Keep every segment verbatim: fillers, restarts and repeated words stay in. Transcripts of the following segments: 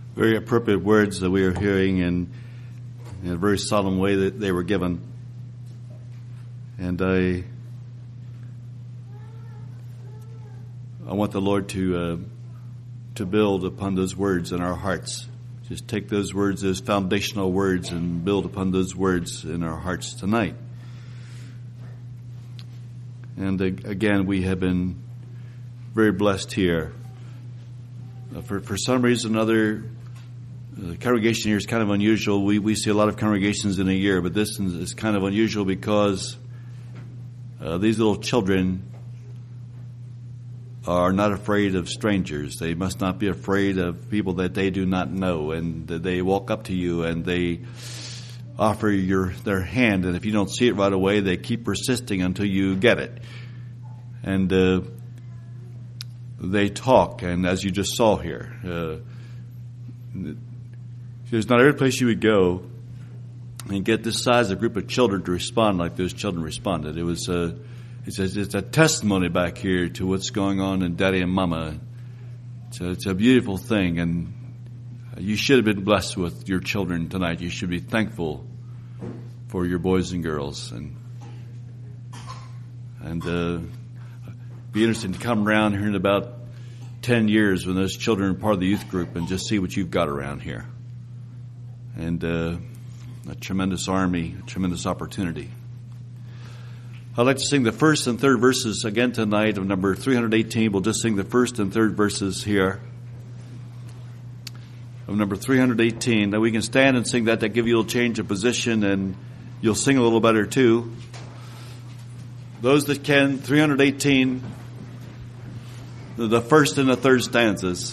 Very appropriate words that we are hearing in, in a very solemn way that they were given. And I I want the Lord to uh, to build upon those words in our hearts. Just take those words as foundational words and build upon those words in our hearts tonight. And uh, again, we have been very blessed here. Uh, for for some reason or other, the congregation here is kind of unusual. We we see a lot of congregations in a year, but this is kind of unusual because uh, these little children are not afraid of strangers. They must not be afraid of people that they do not know, and they walk up to you and they offer your their hand, and if you don't see it right away, they keep persisting until you get it. And uh, they talk, and as you just saw here, uh, there's not every place you would go and get this size of group of children to respond like those children responded. It was a, it's a, it's a testimony back here to what's going on in Daddy and Mama. It's a, it's a beautiful thing, and you should have been blessed with your children tonight. You should be thankful for your boys and girls, and and uh, be interesting to come around here in about ten years when those children are part of the youth group and just see what you've got around here. And uh, a tremendous army, a tremendous opportunity. I'd like to sing the first and third verses again tonight of number three hundred eighteen. We'll just sing the first and third verses here of number three hundred eighteen. Now we can stand and sing that. That give you a little change of position, and you'll sing a little better too. Those that can, three hundred eighteen, the first and the third stanzas.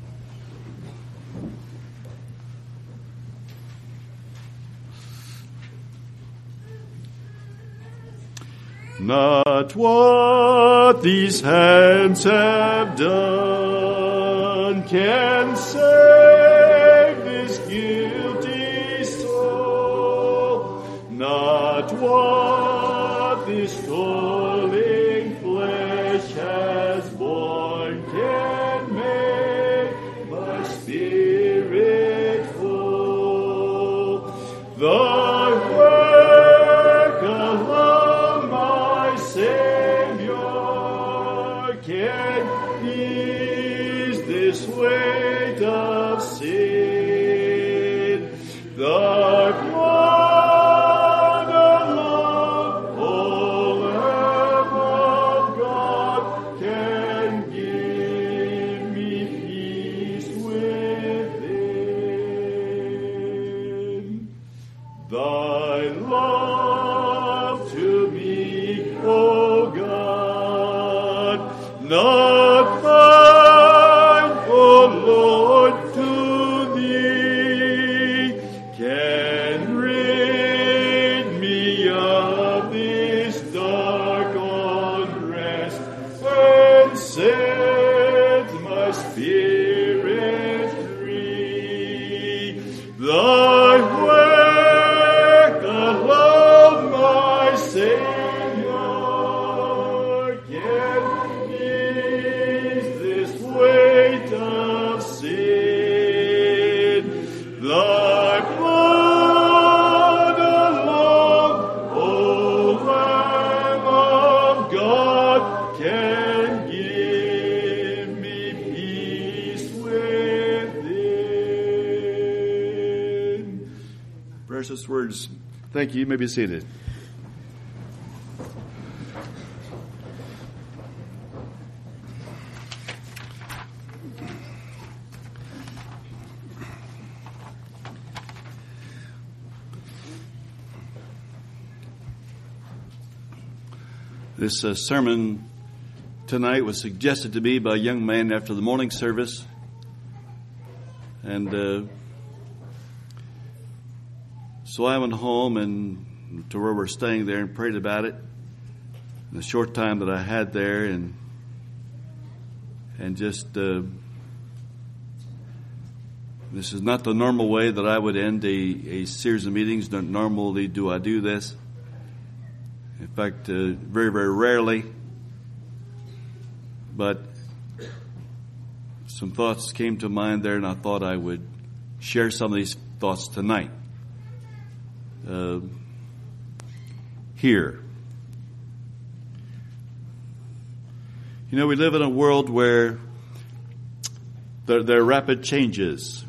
Not what these hands have done can save this guilty soul. Not what this toiling flesh has borne can make my spirit full. The weight of sin, the blood alone, O Lamb of God, can give me peace within. Thy love to me, O God, not mine, Lord, to thee can rid me of this dark unrest and set my spirit free. Thy work alone, my Savior, can ease this weight of sin. Thy blood alone, O Lamb of God, can give me peace within. Precious words. Thank you. You may be seated. This uh, sermon tonight was suggested to me by a young man after the morning service. And uh, so I went home and to where we're staying there and prayed about it in the short time that I had there, and and just uh, this is not the normal way that I would end a, a series of meetings. Not normally do I do this. In fact, uh, very, very rarely. But some thoughts came to mind there, and I thought I would share some of these thoughts tonight. Uh, here. You know, we live in a world where there, there are rapid changes.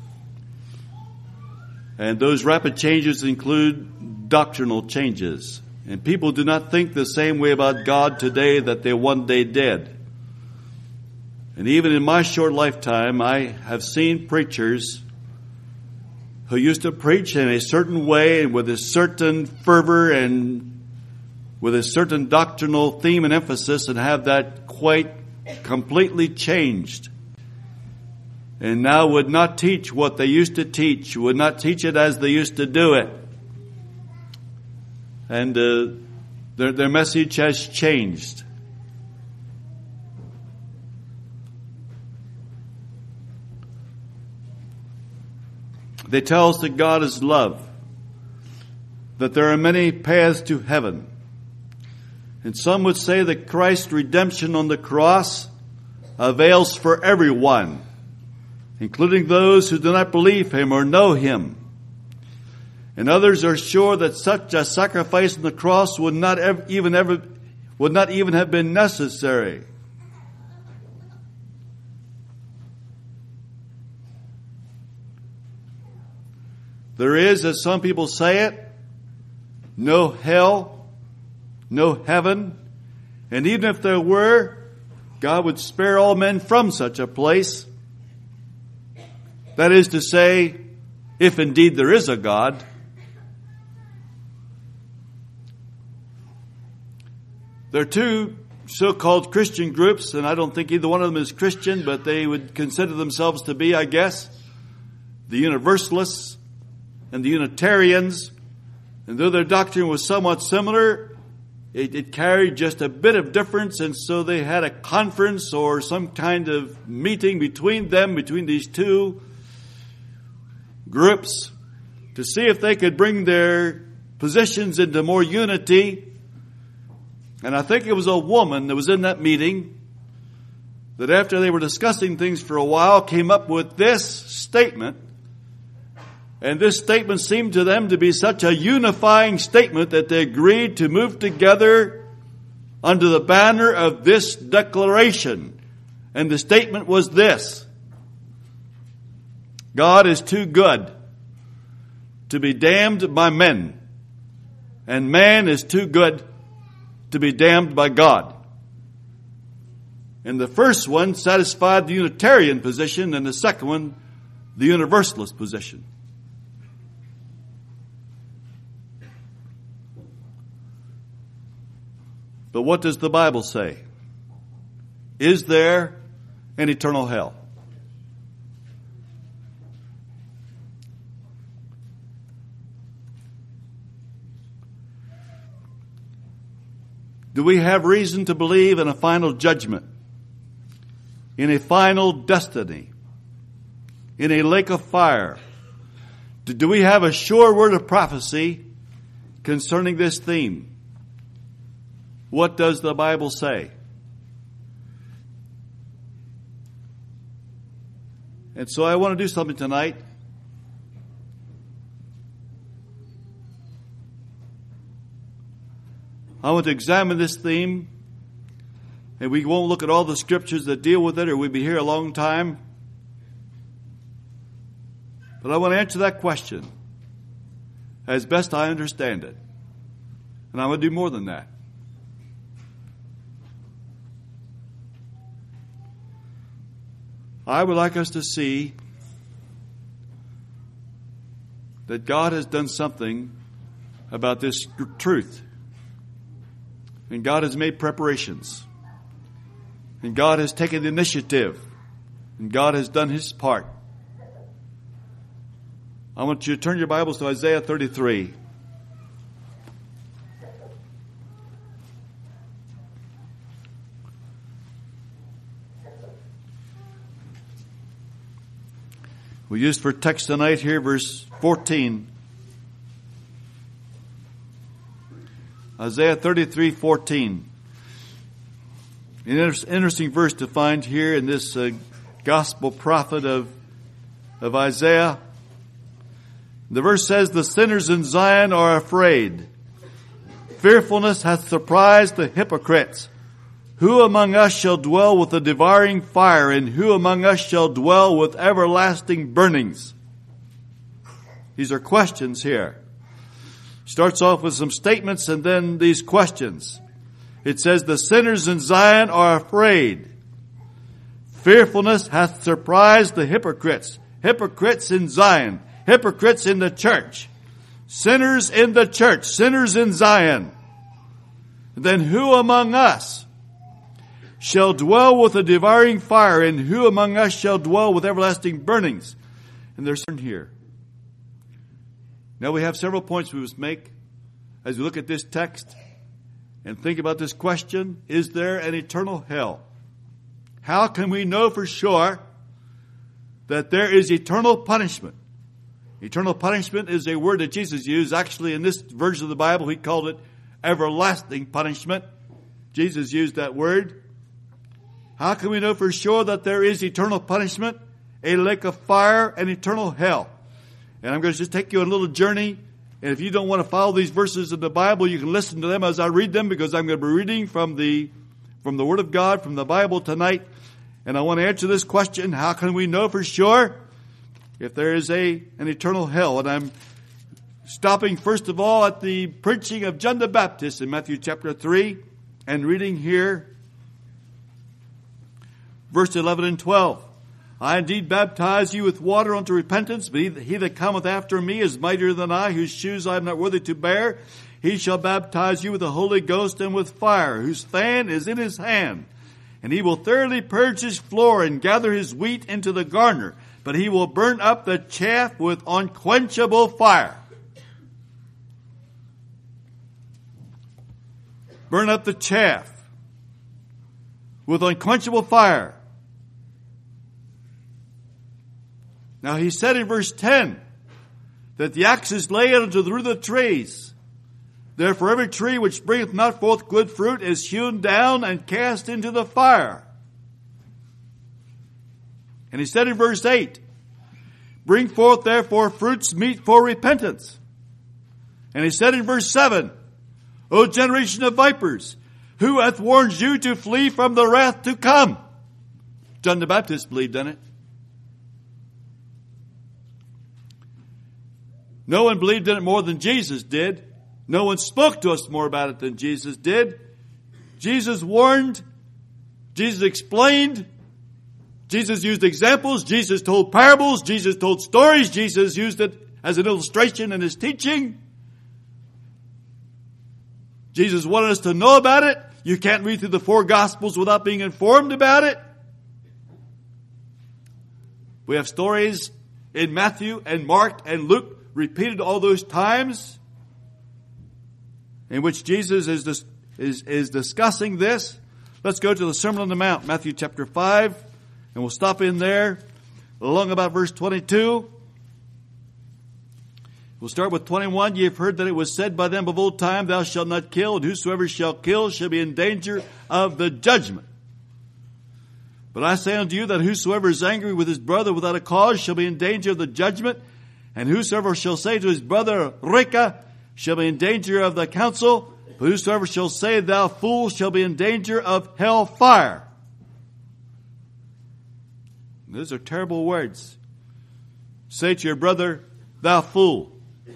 And those rapid changes include doctrinal changes. And people do not think the same way about God today that they one day did. And even in my short lifetime, I have seen preachers who used to preach in a certain way and with a certain fervor and with a certain doctrinal theme and emphasis, and have that quite completely changed. And now would not teach what they used to teach, would not teach it as they used to do it. And uh, their, their message has changed. They tell us that God is love, that there are many paths to heaven. And some would say that Christ's redemption on the cross avails for everyone, including those who do not believe Him or know Him. And others are sure that such a sacrifice on the cross would not ever, even ever would not even have been necessary. There is, as some people say it, no hell, no heaven, and even if there were, God would spare all men from such a place. That is to say, if indeed there is a God. There are two so-called Christian groups, and I don't think either one of them is Christian, but they would consider themselves to be, I guess, the Universalists and the Unitarians. And though their doctrine was somewhat similar, it, it carried just a bit of difference, and so they had a conference or some kind of meeting between them, between these two groups, to see if they could bring their positions into more unity. And I think it was a woman that was in that meeting that, after they were discussing things for a while, came up with this statement. And this statement seemed to them to be such a unifying statement that they agreed to move together under the banner of this declaration. And the statement was this: God is too good to be damned by men, and man is too good to be damned by God. And the first one satisfied the Unitarian position, and the second one the Universalist position. But what does the Bible say? Is there an eternal hell? Do we have reason to believe in a final judgment, in a final destiny, in a lake of fire? Do we have a sure word of prophecy concerning this theme? What does the Bible say? And so I want to do something tonight. I want to examine this theme, and we won't look at all the scriptures that deal with it, or we'd be here a long time. But I want to answer that question as best I understand it. And I'm going to do more than that. I would like us to see that God has done something about this truth. And God has made preparations. And God has taken the initiative. And God has done His part. I want you to turn your Bibles to Isaiah thirty-three. We used for text tonight here, verse fourteen. Isaiah thirty-three fourteen. An interesting verse to find here in this uh, gospel prophet of of Isaiah. The verse says, the sinners in Zion are afraid. Fearfulness hath surprised the hypocrites. Who among us shall dwell with the devouring fire, and who among us shall dwell with everlasting burnings? These are questions here. Starts off with some statements and then these questions. It says, the sinners in Zion are afraid. Fearfulness hath surprised the hypocrites. Hypocrites in Zion. Hypocrites in the church. Sinners in the church. Sinners in Zion. Then who among us shall dwell with a devouring fire, and who among us shall dwell with everlasting burnings? And there's certain here. Now we have several points we must make as we look at this text and think about this question. Is there an eternal hell? How can we know for sure that there is eternal punishment? Eternal punishment is a word that Jesus used. Actually, in this version of the Bible, he called it everlasting punishment. Jesus used that word. How can we know for sure that there is eternal punishment, a lake of fire, and eternal hell? And I'm going to just take you on a little journey. And if you don't want to follow these verses in the Bible, you can listen to them as I read them, because I'm going to be reading from the from the Word of God, from the Bible tonight. And I want to answer this question: how can we know for sure if there is a an eternal hell? And I'm stopping first of all at the preaching of John the Baptist in Matthew chapter three, and reading here verse eleven and twelve. I indeed baptize you with water unto repentance, but he, he that cometh after me is mightier than I, whose shoes I am not worthy to bear. He shall baptize you with the Holy Ghost and with fire, whose fan is in his hand. And he will thoroughly purge his floor and gather his wheat into the garner, but he will burn up the chaff with unquenchable fire. Burn up the chaff with unquenchable fire. Now he said in verse ten that the axe is laid unto the root of the trees. Therefore every tree which bringeth not forth good fruit is hewn down and cast into the fire. And he said in verse eight, bring forth therefore fruits meet for repentance. And he said in verse seven, O generation of vipers, who hath warned you to flee from the wrath to come? John the Baptist believed in it. No one believed in it more than Jesus did. No one spoke to us more about it than Jesus did. Jesus warned. Jesus explained. Jesus used examples. Jesus told parables. Jesus told stories. Jesus used it as an illustration in his teaching. Jesus wanted us to know about it. You can't read through the four Gospels without being informed about it. We have stories in Matthew and Mark and Luke repeated all those times in which Jesus is, dis- is, is discussing this. Let's go to the Sermon on the Mount, Matthew chapter five, and we'll stop in there along about verse twenty-two. We'll start with twenty-one. Ye have heard that it was said by them of old time, thou shalt not kill, and whosoever shall kill shall be in danger of the judgment. But I say unto you that whosoever is angry with his brother without a cause shall be in danger of the judgment. And whosoever shall say to his brother, Reka, shall be in danger of the council. But whosoever shall say, thou fool, shall be in danger of hell fire. Those are terrible words. Say to your brother, thou fool.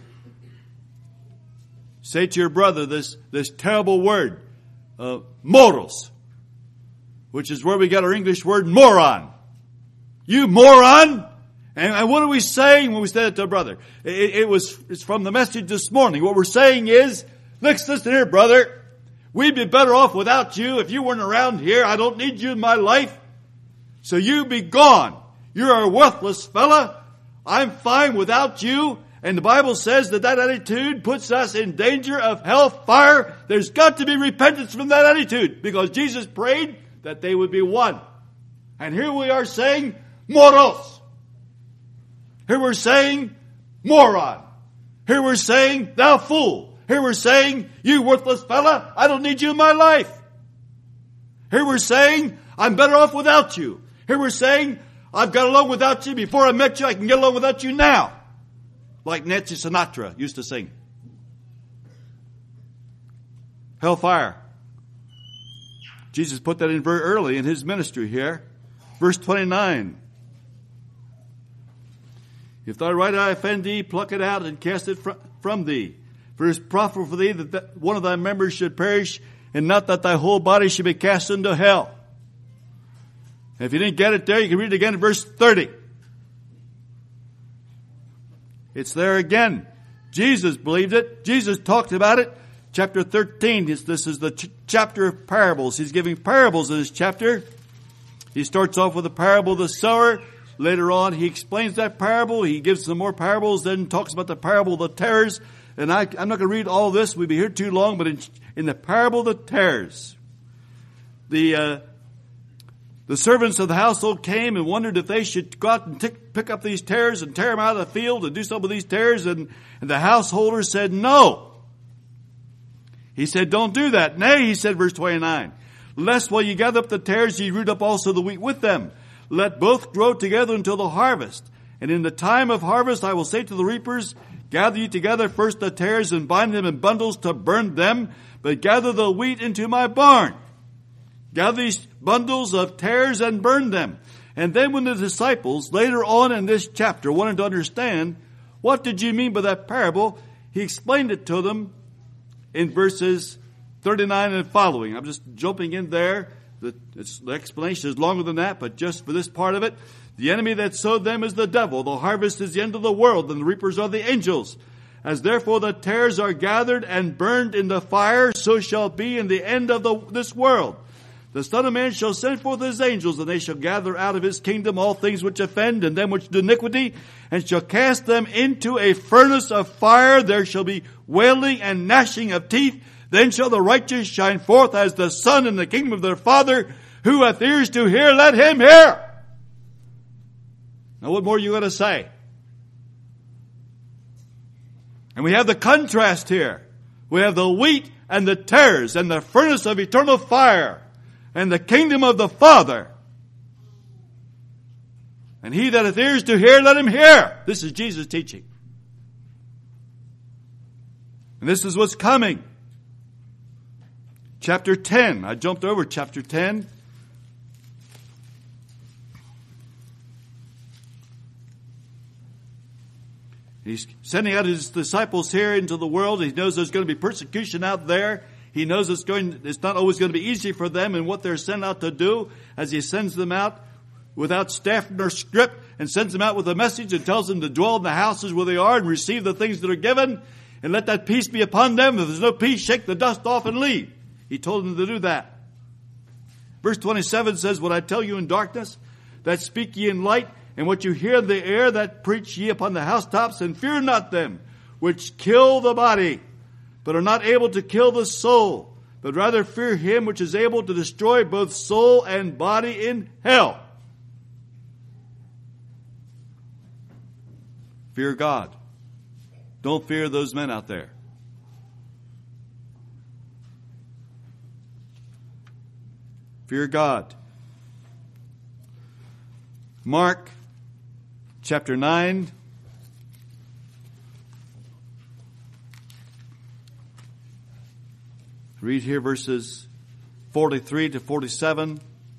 Say to your brother this, this terrible word, uh, moros, which is where we got our English word moron. You moron! And, and what are we saying when we say that to a brother? It, it was, it's from the message this morning. What we're saying is, listen here, brother. We'd be better off without you if you weren't around here. I don't need you in my life. So you be gone. You're a worthless fella. I'm fine without you. And the Bible says that that attitude puts us in danger of hell fire. There's got to be repentance from that attitude, because Jesus prayed that they would be one. And here we are saying, moros. Here we're saying, moron. Here we're saying, thou fool. Here we're saying, you worthless fella, I don't need you in my life. Here we're saying, I'm better off without you. Here we're saying, I've got along without you before I met you. I can get along without you now. Like Nancy Sinatra used to sing. Hellfire. Jesus put that in very early in his ministry here. Verse twenty-nine. If thy right eye offend thee, pluck it out and cast it fr- from thee. For it is profitable for thee that, that one of thy members should perish, and not that thy whole body should be cast into hell. And if you didn't get it there, you can read it again in verse thirty. It's there again. Jesus believed it. Jesus talked about it. Chapter thirteen, this is the ch- chapter of parables. He's giving parables in this chapter. He starts off with the parable of the sower. Later on, he explains that parable. He gives some more parables, then talks about the parable of the tares. And I, I'm not going to read all this. We'd be here too long. But in, in the parable of the tares, the uh, the servants of the household came and wondered if they should go out and t- pick up these tares and tear them out of the field and do some of these tares. And, and the householder said, no. He said, don't do that. Nay, he said, verse twenty-nine, lest while you gather up the tares, ye root up also the wheat with them. Let both grow together until the harvest. And in the time of harvest, I will say to the reapers, gather ye together first the tares and bind them in bundles to burn them, but gather the wheat into my barn. Gather these bundles of tares and burn them. And then when the disciples, later on in this chapter, wanted to understand, what did you mean by that parable? He explained it to them in verses thirty-nine and following. I'm just jumping in there. The, the explanation is longer than that, but just for this part of it, the enemy that sowed them is the devil. The harvest is the end of the world, and the reapers are the angels. As therefore the tares are gathered and burned in the fire, so shall it be in the end of the, this world. The Son of Man shall send forth his angels, and they shall gather out of his kingdom all things which offend, and them which do iniquity, and shall cast them into a furnace of fire. There shall be wailing and gnashing of teeth. Then shall the righteous shine forth as the sun in the kingdom of their Father. Who hath ears to hear, let him hear. Now what more are you going to say? And we have the contrast here. We have the wheat and the tares and the furnace of eternal fire and the kingdom of the Father. And he that hath ears to hear, let him hear. This is Jesus' teaching. And this is what's coming. Chapter ten. I jumped over chapter ten. He's sending out his disciples here into the world. He knows there's going to be persecution out there. He knows it's going, it's not always going to be easy for them in what they're sent out to do, as he sends them out without staff nor script and sends them out with a message and tells them to dwell in the houses where they are and receive the things that are given and let that peace be upon them. If there's no peace, shake the dust off and leave. He told them to do that. Verse twenty-seven says, what I tell you in darkness, that speak ye in light, and what you hear in the air, that preach ye upon the housetops, and fear not them which kill the body, but are not able to kill the soul, but rather fear him which is able to destroy both soul and body in hell. Fear God. Don't fear those men out there. Fear God. Mark chapter nine. Read here verses forty-three to forty-seven.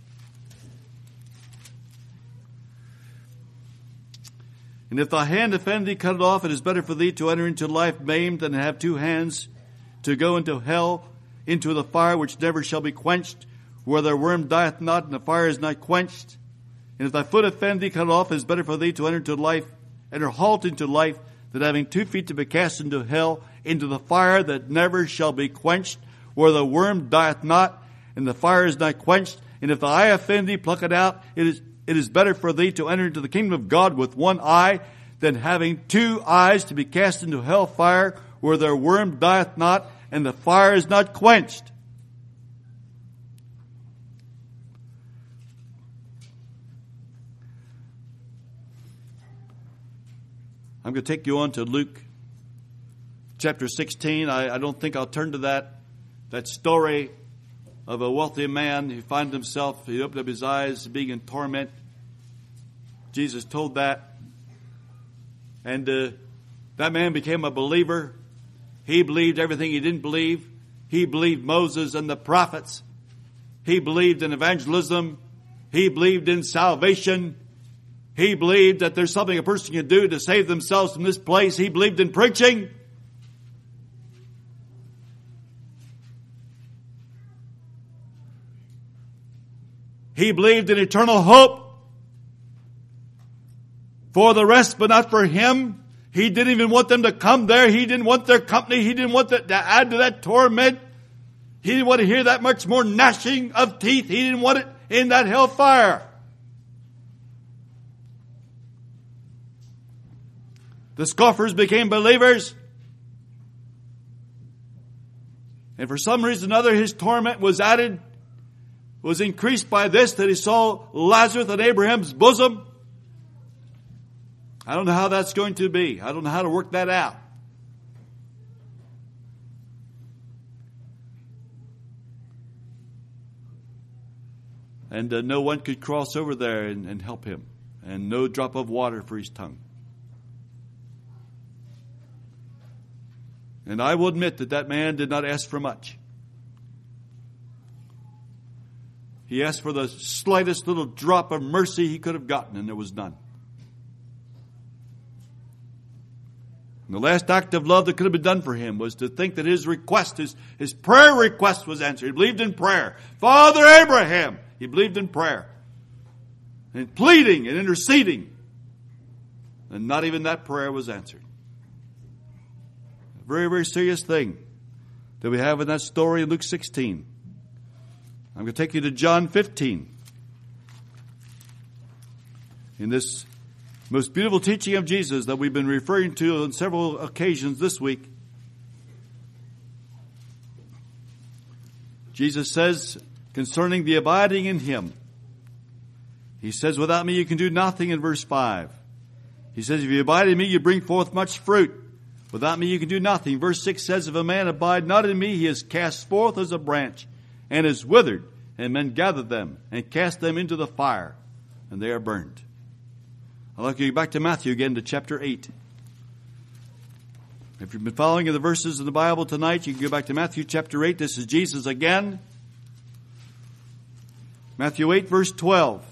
And if thy hand offend thee, cut it off. It is better for thee to enter into life maimed than to have two hands, to go into hell, into the fire which never shall be quenched, where the worm dieth not and the fire is not quenched. And if thy foot offend thee, cut it off. It is better for thee to enter into life, enter halt into life, than having two feet to be cast into hell, into the fire that never shall be quenched, where the worm dieth not and the fire is not quenched. And if the eye offend thee, pluck it out. It is It is better for thee to enter into the kingdom of God with one eye, than having two eyes to be cast into hell fire, where their worm dieth not and the fire is not quenched. I'm going to take you on to Luke chapter sixteen. I, I don't think I'll turn to that. That story of a wealthy man who found himself, he opened up his eyes being in torment. Jesus told that. And uh, that man became a believer. He believed everything he didn't believe. He believed Moses and the prophets. He believed in evangelism. He believed in salvation. He believed that there's something a person can do to save themselves from this place. He believed in preaching. He believed in eternal hope for the rest, but not for him. He didn't even want them to come there. He didn't want their company. He didn't want that to add to that torment. He didn't want to hear that much more gnashing of teeth. He didn't want it in that hellfire. The scoffers became believers. And for some reason or other, his torment was added, was increased by this, that he saw Lazarus in Abraham's bosom. I don't know how that's going to be. I don't know how to work that out. And uh, no one could cross over there and, and help him. And no drop of water for his tongue. And I will admit that that man did not ask for much. He asked for the slightest little drop of mercy he could have gotten, and there was none. And the last act of love that could have been done for him was to think that his request, his, his prayer request was answered. He believed in prayer. Father Abraham, he believed in prayer. And pleading and interceding. And not even that prayer was answered. A very, very serious thing that we have in that story in Luke sixteen. I'm going to take you to John fifteen. In this most beautiful teaching of Jesus that we've been referring to on several occasions this week, Jesus says concerning the abiding in Him, He says, without me you can do nothing in verse five. He says, if you abide in me, you bring forth much fruit. Without me you can do nothing. Verse six says, if a man abide not in me, he is cast forth as a branch and is withered, and men gather them and cast them into the fire, and they are burned. I'd like to go back to Matthew again to chapter eight. If you've been following the verses in the Bible tonight, you can go back to Matthew chapter eight. This is Jesus again. Matthew eight, verse twelve.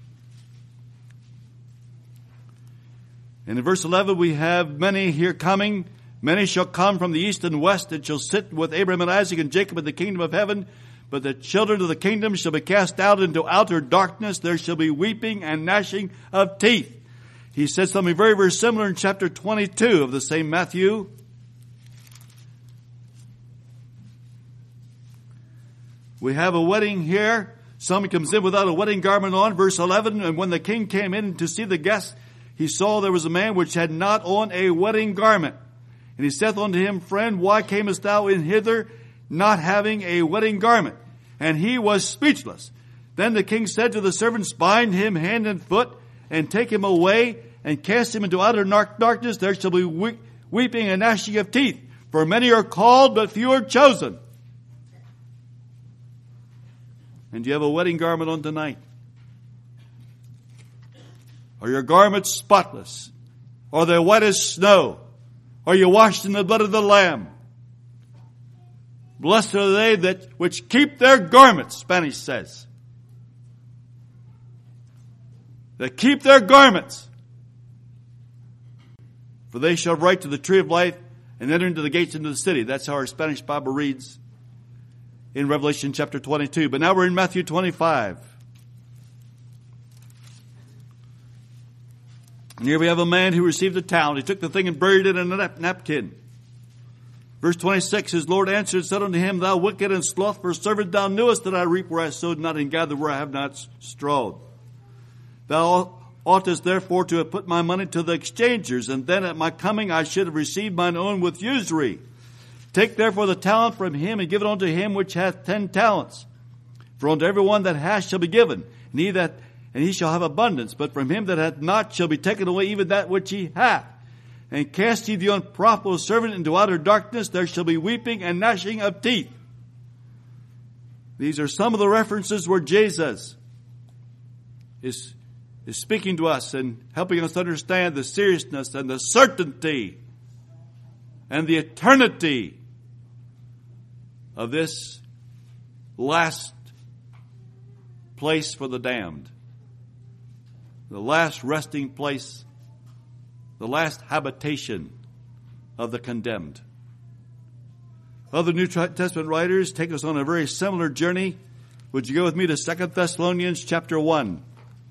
And in verse eleven, we have many here coming. Many shall come from the east and west, and shall sit with Abraham and Isaac and Jacob in the kingdom of heaven. But the children of the kingdom shall be cast out into outer darkness. There shall be weeping and gnashing of teeth. He said something very, very similar in chapter twenty-two of the same Matthew. We have a wedding here. Someone comes in without a wedding garment on. Verse eleven, and when the king came in to see the guests, he saw there was a man which had not on a wedding garment. And he saith unto him, friend, why camest thou in hither, not having a wedding garment? And he was speechless. Then the king said to the servants, bind him hand and foot, and take him away, and cast him into outer darkness. There shall be weeping and gnashing of teeth. For many are called, but few are chosen. And do you have a wedding garment on tonight? Are your garments spotless? Are they white as snow? Are you washed in the blood of the Lamb? Blessed are they that which keep their garments, Spanish says. That keep their garments. For they shall write to the tree of life and enter into the gates into the city. That's how our Spanish Bible reads in Revelation chapter twenty-two. But now we're in Matthew twenty-five. And here we have a man who received a talent. He took the thing and buried it in a nap- napkin. Verse twenty-six, his Lord answered and said unto him, thou wicked and slothful servant, thou knewest that I reap where I sowed not, and gather where I have not strawed. Thou oughtest therefore to have put my money to the exchangers, and then at my coming I should have received mine own with usury. Take therefore the talent from him, and give it unto him which hath ten talents. For unto every one that hath shall be given, and he that and he shall have abundance. But from him that hath not shall be taken away even that which he hath. And cast ye the unprofitable servant into outer darkness. There shall be weeping and gnashing of teeth. These are some of the references where Jesus is is speaking to us and helping us understand the seriousness and the certainty and the eternity of this last place for the damned, the last resting place, the last habitation of the condemned. Other New Testament writers take us on a very similar journey. Would you go with me to Second Thessalonians chapter one?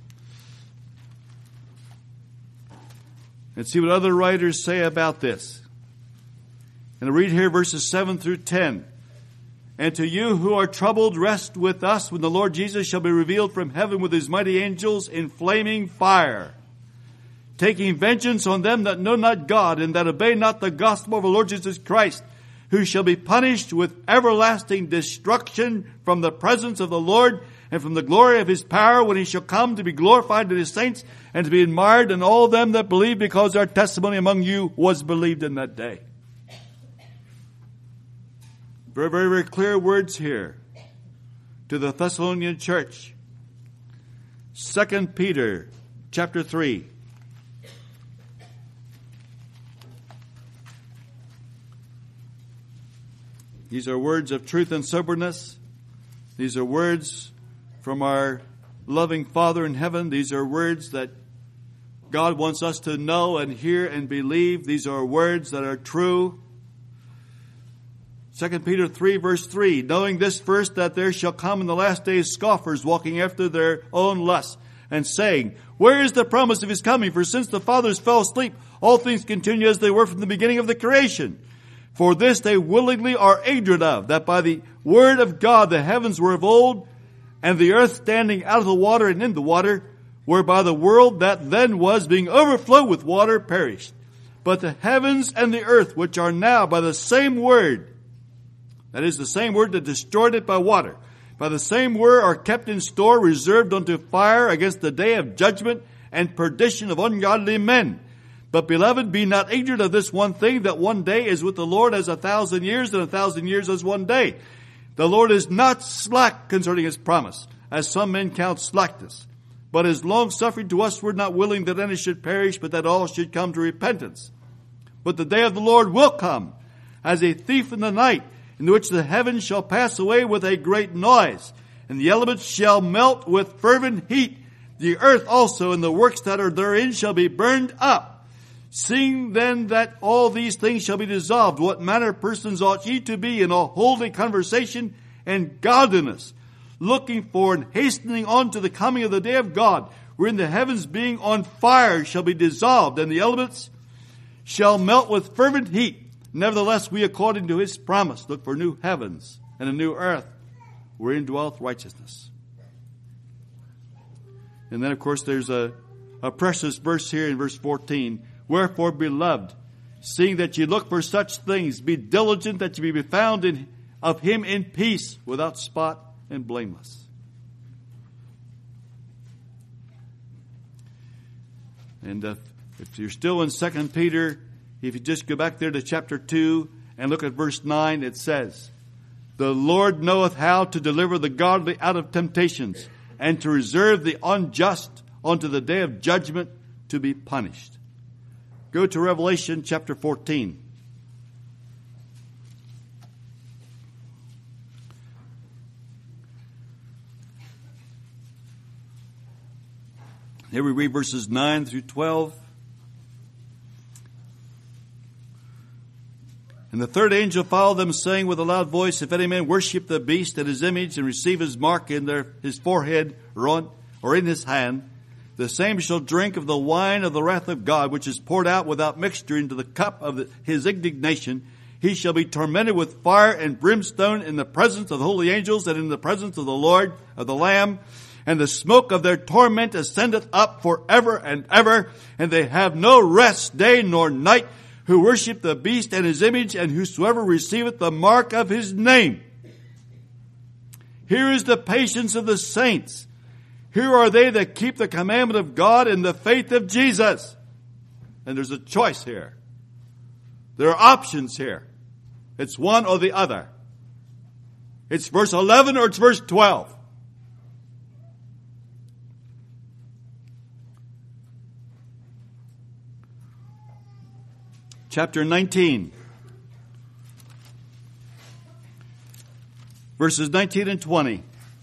And see what other writers say about this. And I read here verses seven through ten. And to you who are troubled, rest with us when the Lord Jesus shall be revealed from heaven with his mighty angels in flaming fire, taking vengeance on them that know not God and that obey not the gospel of the Lord Jesus Christ, who shall be punished with everlasting destruction from the presence of the Lord and from the glory of his power when he shall come to be glorified in his saints and to be admired in all them that believe, because our testimony among you was believed in that day. Very, very, very clear words here to the Thessalonian church. Second Peter chapter three. These are words of truth and soberness. These are words from our loving Father in heaven. These are words that God wants us to know and hear and believe. These are words that are true. Second Peter three verse three, knowing this first, that there shall come in the last days scoffers, walking after their own lusts, and saying, where is the promise of his coming? For since the fathers fell asleep, all things continue as they were from the beginning of the creation. For this they willingly are ignorant of, that by the word of God the heavens were of old, and the earth standing out of the water and in the water, whereby the world that then was, being overflowed with water, perished. But the heavens and the earth, which are now by the same word, that is the same word that destroyed it by water, by the same word are kept in store, reserved unto fire against the day of judgment and perdition of ungodly men. But, beloved, be not ignorant of this one thing, that one day is with the Lord as a thousand years, and a thousand years as one day. The Lord is not slack concerning his promise, as some men count slackness, but is long-suffering to us, we're not willing that any should perish, but that all should come to repentance. But the day of the Lord will come, as a thief in the night, in which the heavens shall pass away with a great noise, and the elements shall melt with fervent heat. The earth also and the works that are therein shall be burned up. Seeing then that all these things shall be dissolved, what manner of persons ought ye to be in all holy conversation and godliness, looking for and hastening on to the coming of the day of God, wherein the heavens being on fire shall be dissolved, and the elements shall melt with fervent heat. Nevertheless, we, according to his promise, look for new heavens and a new earth, wherein dwelleth righteousness. And then, of course, there's a, a precious verse here in verse fourteen. Wherefore, beloved, seeing that ye look for such things, be diligent that ye may be found in, of him in peace, without spot and blameless. And uh, if you're still in Second Peter, if you just go back there to chapter two and look at verse nine, it says, the Lord knoweth how to deliver the godly out of temptations, and to reserve the unjust unto the day of judgment to be punished. Go to Revelation chapter fourteen. Here we read verses nine through twelve. And the third angel followed them, saying with a loud voice, if any man worship the beast and his image, and receive his mark in their, his forehead or, on, or in his hand, the same shall drink of the wine of the wrath of God, which is poured out without mixture into the cup of the, his indignation. He shall be tormented with fire and brimstone in the presence of the holy angels and in the presence of the Lord, of the Lamb. And the smoke of their torment ascendeth up forever and ever. And they have no rest day nor night, who worship the beast and his image, and whosoever receiveth the mark of his name. Here is the patience of the saints. Here are they that keep the commandment of God in the faith of Jesus. And there's a choice here. There are options here. It's one or the other. It's verse eleven or it's verse twelve. chapter nineteen, verses nineteen and twenty.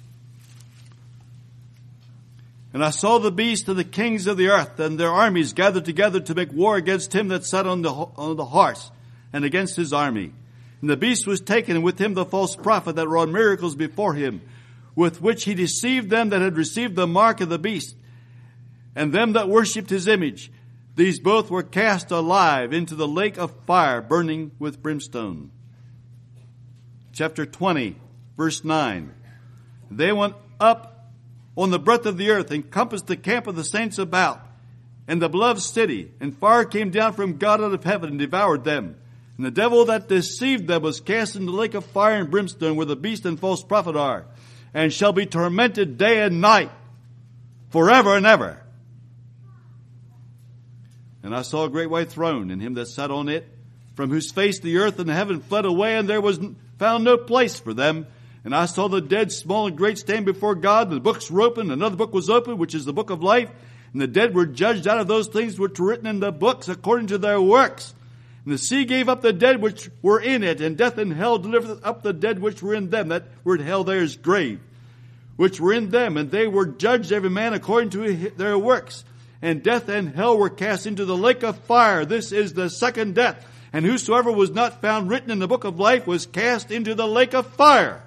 And I saw the beast and the kings of the earth and their armies gathered together to make war against him that sat on the, on the horse and against his army. And the beast was taken, and with him the false prophet that wrought miracles before him, with which he deceived them that had received the mark of the beast, and them that worshipped his image. These both were cast alive into the lake of fire, burning with brimstone. Chapter twenty, verse nine. They went up on the breadth of the earth, encompassed the camp of the saints about, and the beloved city, and fire came down from God out of heaven and devoured them. And the devil that deceived them was cast into the lake of fire and brimstone, where the beast and false prophet are, and shall be tormented day and night, forever and ever. And I saw a great white throne, and him that sat on it, from whose face the earth and heaven fled away, and there was found no place for them. And I saw the dead, small and great, stand before God. And the books were opened. Another book was opened, which is the book of life. And the dead were judged out of those things which were written in the books according to their works. And the sea gave up the dead which were in it. And death and hell delivered up the dead which were in them. That word hell there is grave. Which were in them. And they were judged every man according to their works. And death and hell were cast into the lake of fire. This is the second death. And whosoever was not found written in the book of life was cast into the lake of fire.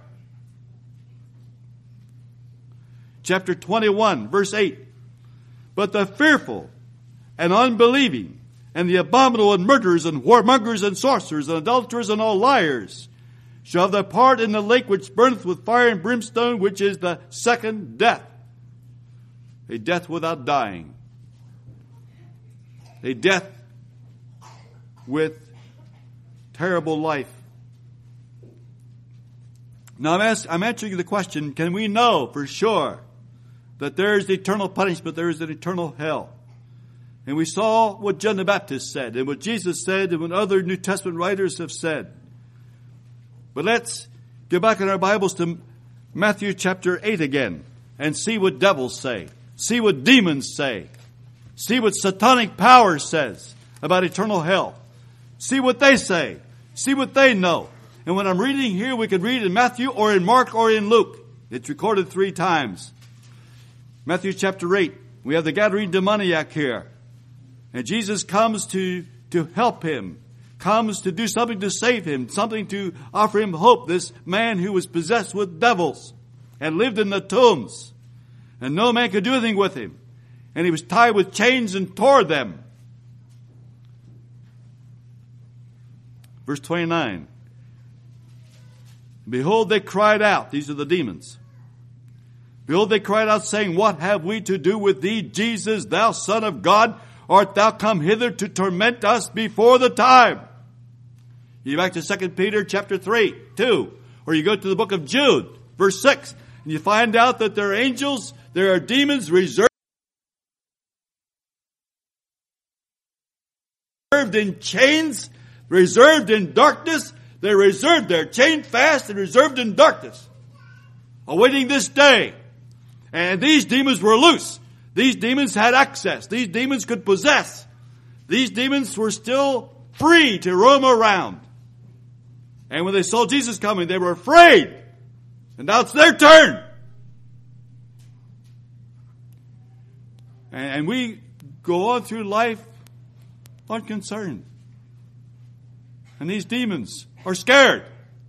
Chapter twenty-one, verse eight. But the fearful and unbelieving and the abominable and murderers and whoremongers and sorcerers and adulterers and all liars shall have their part in the lake which burneth with fire and brimstone, which is the second death. A death without dying. A death with terrible life. Now I'm, ask, I'm answering the question, can we know for sure that there is eternal punishment, there is an eternal hell? And we saw what John the Baptist said, and what Jesus said, and what other New Testament writers have said. But let's go back in our Bibles to Matthew chapter eight again, and see what devils say. See what demons say. See what satanic power says about eternal hell. See what they say. See what they know. And when I'm reading here, we could read in Matthew or in Mark or in Luke. It's recorded three times. Matthew chapter eight, we have the Gadarene demoniac here. And Jesus comes to, to help him, comes to do something to save him, something to offer him hope. This man who was possessed with devils and lived in the tombs, and no man could do anything with him. And he was tied with chains and tore them. Verse twenty-nine. Behold, they cried out. These are the demons. Behold, they cried out, saying, What have we to do with thee, Jesus, thou Son of God? Art thou come hither to torment us before the time? You go back to Second Peter chapter three, two. Or you go to the book of Jude, verse six. And you find out that there are angels, there are demons reserved in chains, reserved in darkness. They're reserved there, chained fast and reserved in darkness, awaiting this day. And these demons were loose. These demons had access. These demons could possess. These demons were still free to roam around. And when they saw Jesus coming, they were afraid. And now it's their turn. And we go on through life unconcerned. And these demons are scared.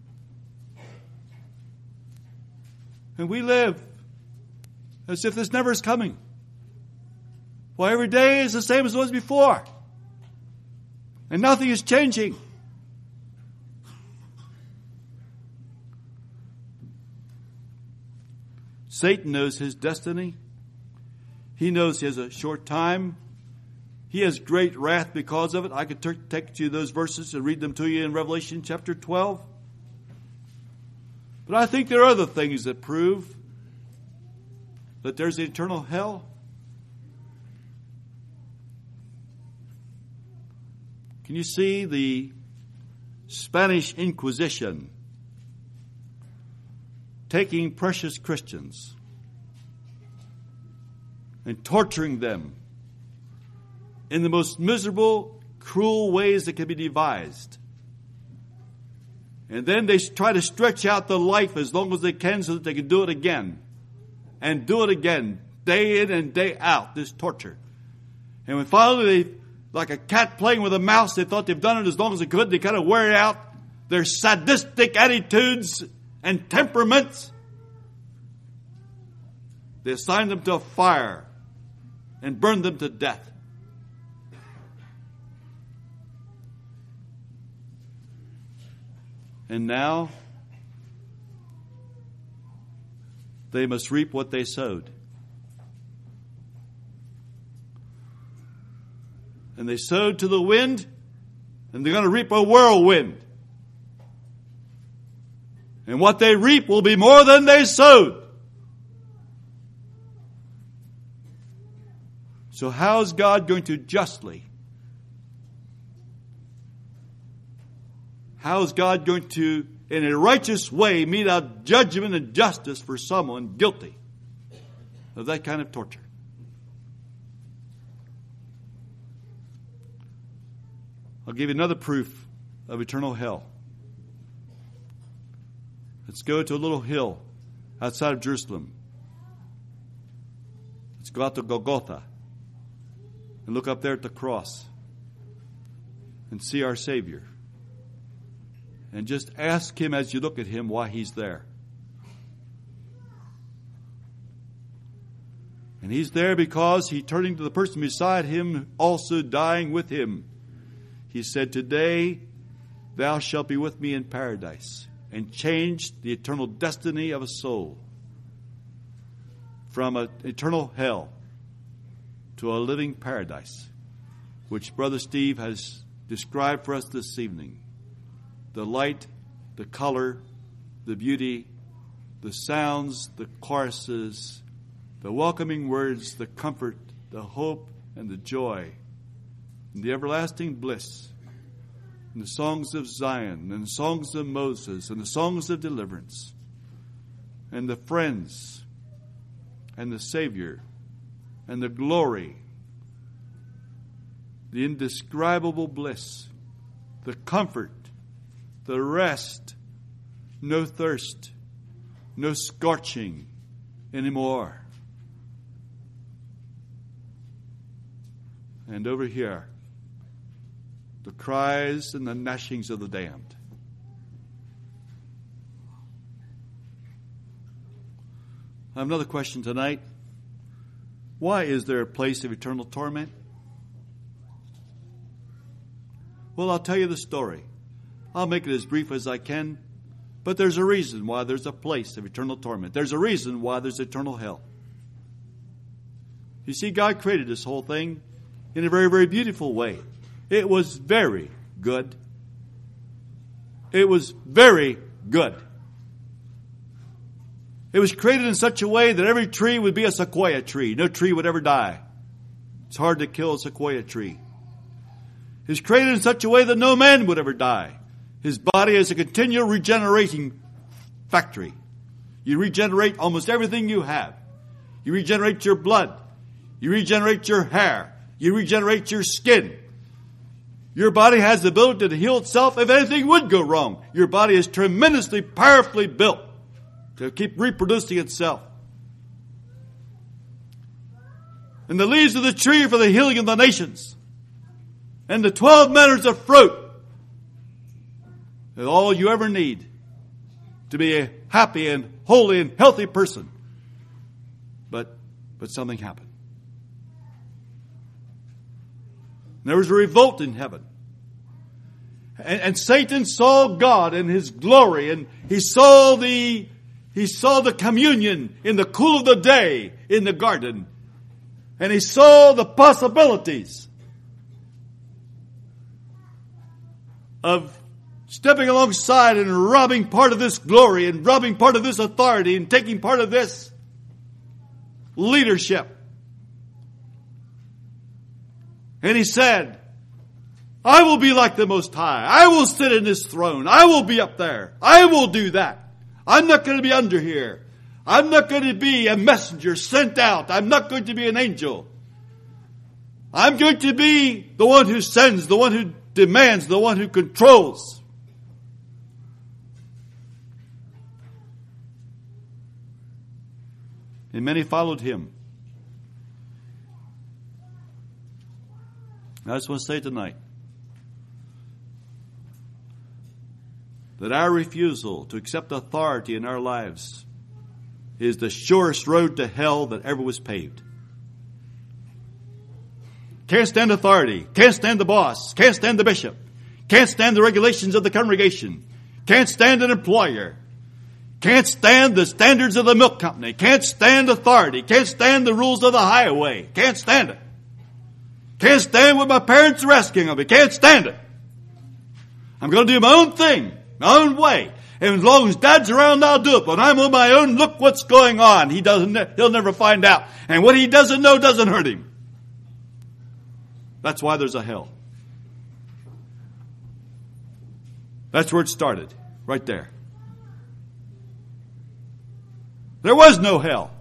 And we live as if this never is coming. Well, every day is the same as it was before. And nothing is changing. Satan knows his destiny. He knows he has a short time. He has great wrath because of it. I could t- take you those verses and read them to you in Revelation chapter twelve. But I think there are other things that prove that there's the eternal hell. Can you see the Spanish Inquisition taking precious Christians and torturing them in the most miserable cruel ways that can be devised. And then they try to stretch out the life as long as they can so that they can do it again. And do it again. Day in and day out. This torture. And when finally they, like a cat playing with a mouse, they thought they've done it as long as they could. They kind of wear out their sadistic attitudes and temperaments. They assign them to a fire and burn them to death. And now they must reap what they sowed. And they sowed to the wind, and they're going to reap a whirlwind. And what they reap will be more than they sowed. So how is God going to justly, how is God going to, in a righteous way, mete out judgment and justice for someone guilty of that kind of torture? I'll give you another proof of eternal hell. Let's go to a little hill outside of Jerusalem. Let's go out to Golgotha and look up there at the cross and see our Savior. And just ask Him as you look at Him why He's there. And He's there because He, turning to the person beside Him, also dying with Him, He said, "Today thou shalt be with me in paradise," and changed the eternal destiny of a soul from an eternal hell to a living paradise, which Brother Steve has described for us this evening. The light, the color, the beauty, the sounds, the choruses, the welcoming words, the comfort, the hope, and the joy, and the everlasting bliss, and the songs of Zion, and the songs of Moses, and the songs of deliverance, and the friends, and the Savior, and the glory, the indescribable bliss, the comfort, the rest, no thirst, no scorching anymore. And over here, the cries and the gnashings of the damned. I have another question tonight. Why is there a place of eternal torment? Well, I'll tell you the story. I'll make it as brief as I can, but there's a reason why there's a place of eternal torment. There's a reason why there's eternal hell. You see, God created this whole thing in a very, very beautiful way. It was very good. It was very good. It was created in such a way that every tree would be a sequoia tree. No tree would ever die. It's hard to kill a sequoia tree. It was created in such a way that no man would ever die. His body is a continual regenerating factory. You regenerate almost everything you have. You regenerate your blood. You regenerate your hair. You regenerate your skin. Your body has the ability to heal itself if anything would go wrong. Your body is tremendously powerfully built to keep reproducing itself. And the leaves of the tree for the healing of the nations. And the twelve manners of fruit is all you ever need to be a happy and holy and healthy person. But, but something happened. There was a revolt in heaven. And, and Satan saw God in His glory, and he saw the he saw the communion in the cool of the day in the garden. And he saw the possibilities of stepping alongside and robbing part of this glory and robbing part of this authority and taking part of this leadership. And he said, I will be like the Most High. I will sit in this throne. I will be up there. I will do that. I'm not going to be under here. I'm not going to be a messenger sent out. I'm not going to be an angel. I'm going to be the one who sends, the one who demands, the one who controls. And many followed him. I just want to say tonight that our refusal to accept authority in our lives is the surest road to hell that ever was paved. Can't stand authority. Can't stand the boss. Can't stand the bishop. Can't stand the regulations of the congregation. Can't stand an employer. Can't stand the standards of the milk company. Can't stand authority. Can't stand the rules of the highway. Can't stand it. Can't stand what my parents are asking of me. Can't stand it. I'm going to do my own thing, my own way. And as long as Dad's around, I'll do it. But I'm on my own. Look what's going on. He doesn't, he'll never find out. And what he doesn't know doesn't hurt him. That's why there's a hell. That's where it started. Right there. There was no hell.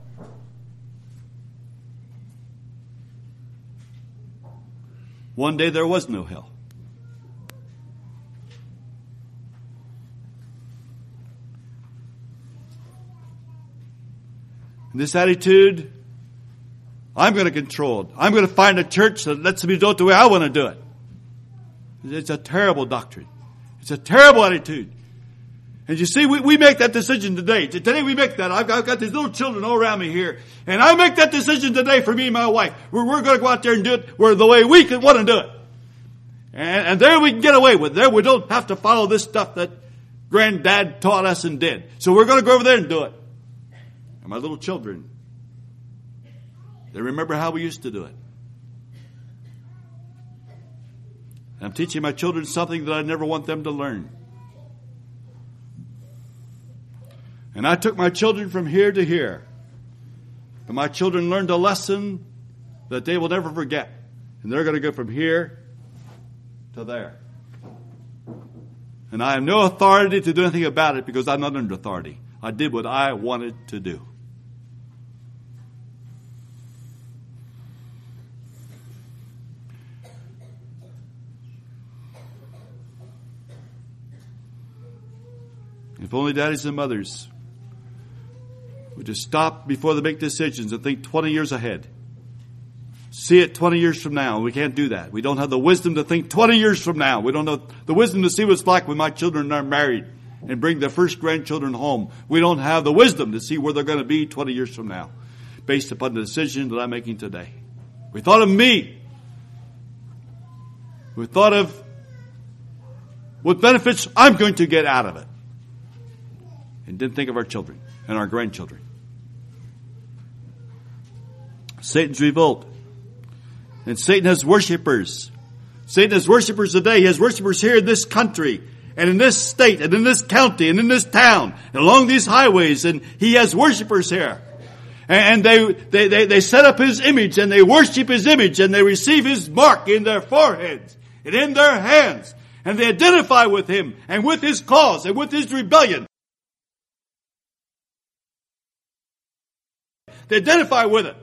One day there was no hell. And this attitude, I'm going to control it. I'm going to find a church that lets me do it the way I want to do it. It's a terrible doctrine. It's a terrible attitude. And you see, we, we make that decision today. Today we make that. I've got, I've got these little children all around me here. And I make that decision today for me and my wife. We're, we're going to go out there and do it where the way we can want to do it. And, and there we can get away with it. There we don't have to follow this stuff that Granddad taught us and did. So we're going to go over there and do it. And my little children, they remember how we used to do it. And I'm teaching my children something that I never want them to learn. And I took my children from here to here. And my children learned a lesson that they will never forget. And they're going to go from here to there. And I have no authority to do anything about it because I'm not under authority. I did what I wanted to do. If only daddies and mothers would just stop before they make decisions and think twenty years ahead. See it twenty years from now. We can't do that. We don't have the wisdom to think twenty years from now. We don't have the wisdom to see what it's like when my children are married and bring their first grandchildren home. We don't have the wisdom to see where they're going to be twenty years from now based upon the decision that I'm making today. We thought of me. We thought of what benefits I'm going to get out of it. And didn't think of our children and our grandchildren. Satan's revolt. And Satan has worshipers. Satan has worshipers today. He has worshipers here in this country and in this state and in this county and in this town and along these highways. And he has worshipers here. And they, they, they, they set up his image and they worship his image and they receive his mark in their foreheads and in their hands. And they identify with him and with his cause and with his rebellion. They identify with it.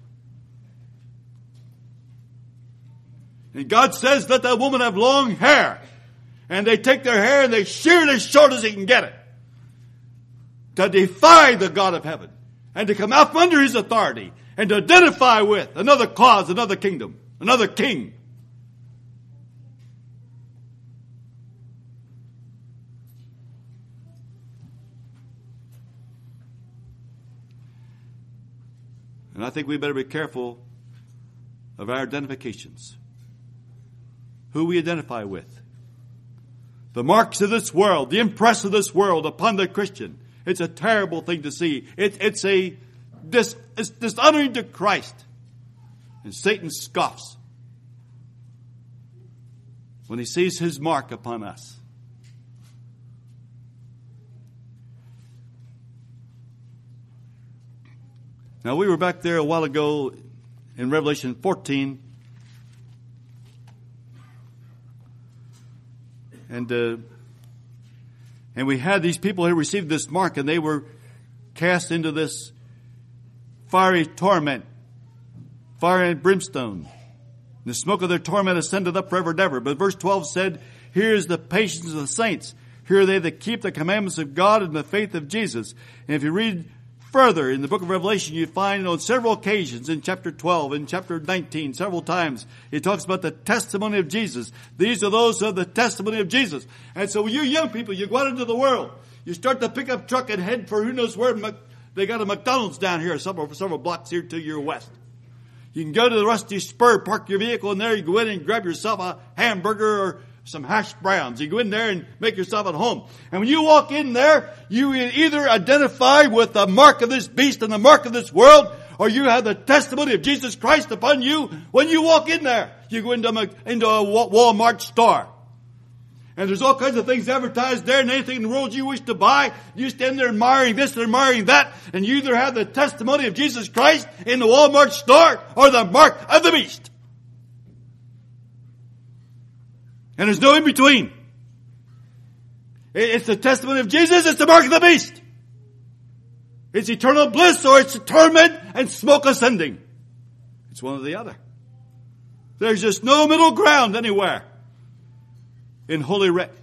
And God says, let that woman have long hair. And they take their hair and they shear it as short as they can get it. To defy the God of heaven. And to come out from under his authority. And to identify with another cause, another kingdom, another king. And I think we better be careful of our identifications. Who we identify with. The marks of this world, the impress of this world upon the Christian. It's a terrible thing to see. It, it's a dis, it's dishonoring to Christ. And Satan scoffs when he sees his mark upon us. Now, we were back there a while ago in Revelation fourteen. And uh, and we had these people who received this mark, and they were cast into this fiery torment, fire and brimstone. The smoke of their torment ascended up forever and ever. But verse twelve said, here is the patience of the saints. Here are they that keep the commandments of God and the faith of Jesus. And if you read further in the book of Revelation, you find on several occasions in chapter twelve, in chapter nineteen, several times, it talks about the testimony of Jesus. These are those who have the testimony of Jesus. And so you young people, you go out into the world. You start the pickup truck and head for who knows where. They got a McDonald's down here, several, several blocks here to your west. You can go to the Rusty Spur, park your vehicle in there. You go in and grab yourself a hamburger or some hash browns. You go in there and make yourself at home. And when you walk in there, you either identify with the mark of this beast and the mark of this world, or you have the testimony of Jesus Christ upon you when you walk in there. You go into a, into a Walmart store. And there's all kinds of things advertised there, and anything in the world you wish to buy. You stand there admiring this and admiring that, and you either have the testimony of Jesus Christ in the Walmart store or the mark of the beast. And there's no in between. It's the testimony of Jesus, it's the mark of the beast. It's eternal bliss or it's torment and smoke ascending. It's one or the other. There's just no middle ground anywhere in Holy Writ.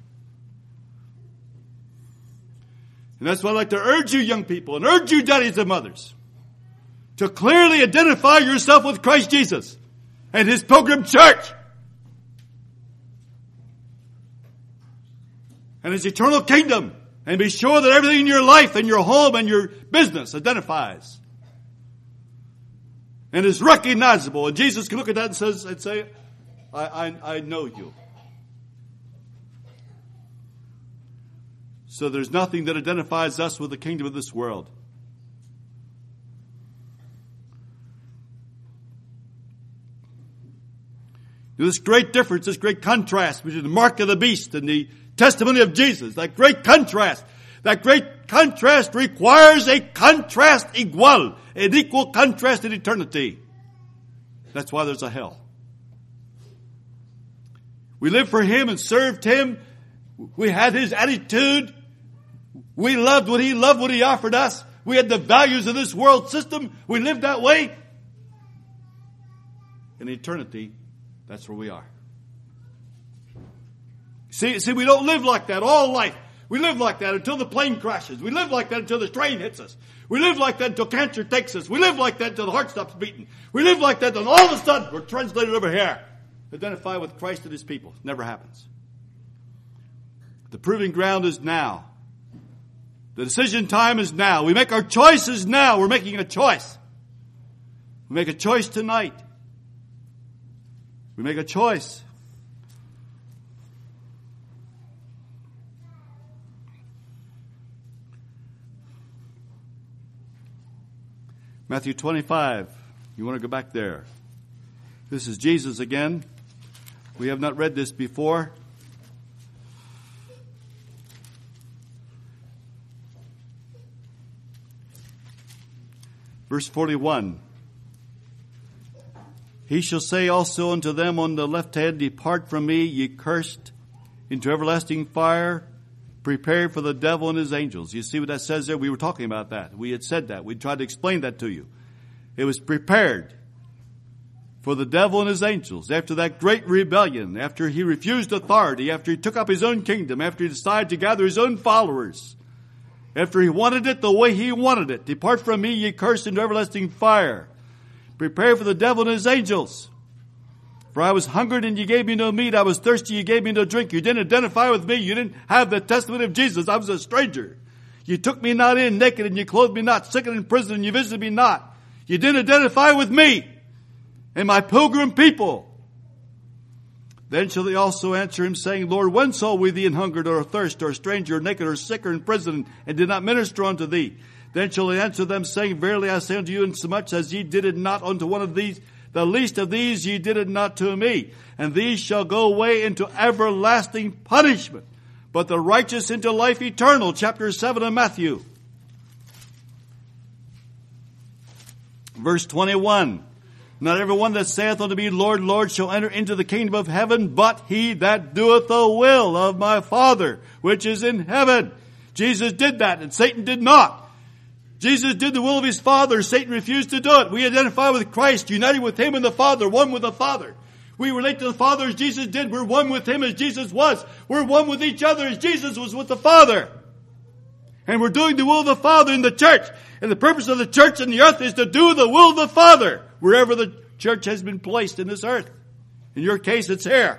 And that's why I'd like to urge you young people and urge you daddies and mothers to clearly identify yourself with Christ Jesus and His pilgrim church and His eternal kingdom, and be sure that everything in your life and your home and your business identifies and is recognizable. And Jesus can look at that and says and say, I, I, I know you. So there's nothing that identifies us with the kingdom of this world. This great difference, this great contrast between the mark of the beast and the testimony of Jesus, that great contrast, that great contrast requires a contrast igual, an equal contrast in eternity. That's why there's a hell. We lived for Him and served Him. We had His attitude. We loved what He loved, what He offered us. We had the values of this world system. We lived that way. In eternity, that's where we are. See, see, we don't live like that all life. We live like that until the plane crashes. We live like that until the train hits us. We live like that until cancer takes us. We live like that until the heart stops beating. We live like that until all of a sudden we're translated over here. Identify with Christ and His people. Never happens. The proving ground is now. The decision time is now. We make our choices now. We're making a choice. We make a choice tonight. We make a choice. Matthew twenty-five. You want to go back there? This is Jesus again. We have not read this before. Verse forty-one. He shall say also unto them on the left hand, Depart from me, ye cursed, into everlasting fire, prepared for the devil and his angels. You see what that says there? We were talking about that. We had said that. We tried to explain that to you. It was prepared for the devil and his angels. After that great rebellion, after he refused authority, after he took up his own kingdom, after he decided to gather his own followers, after he wanted it the way he wanted it. Depart from me, ye cursed, into everlasting fire. Prepare for the devil and his angels. For I was hungered and you gave me no meat. I was thirsty, you gave me no drink. You didn't identify with me. You didn't have the testimony of Jesus. I was a stranger. You took me not in naked and you clothed me not, sick and in prison and you visited me not. You didn't identify with me and my pilgrim people. Then shall they also answer him, saying, Lord, when saw we thee in hungered or thirst or a stranger or naked or sick or in prison and did not minister unto thee? Then shall he answer them, saying, Verily I say unto you, insomuch as ye did it not unto one of these, the least of these, ye did it not to me. And these shall go away into everlasting punishment, but the righteous into life eternal. Chapter seven of Matthew. Verse twenty-one. Not every one that saith unto me, Lord, Lord, shall enter into the kingdom of heaven, but he that doeth the will of my Father, which is in heaven. Jesus did that, and Satan did not. Jesus did the will of his Father. Satan refused to do it. We identify with Christ, united with him and the Father, one with the Father. We relate to the Father as Jesus did. We're one with him as Jesus was. We're one with each other as Jesus was with the Father. And we're doing the will of the Father in the church. And the purpose of the church in the earth is to do the will of the Father, wherever the church has been placed in this earth. In your case, it's here.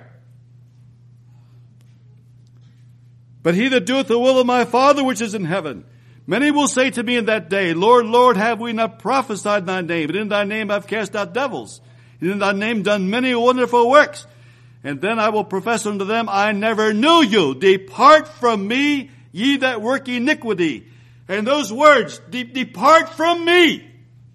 But he that doeth the will of my Father which is in heaven. Many will say to me in that day, Lord, Lord, have we not prophesied in thy name? And in thy name have cast out devils. And in thy name done many wonderful works. And then I will profess unto them, I never knew you. Depart from me, ye that work iniquity. And those words, de- depart from me.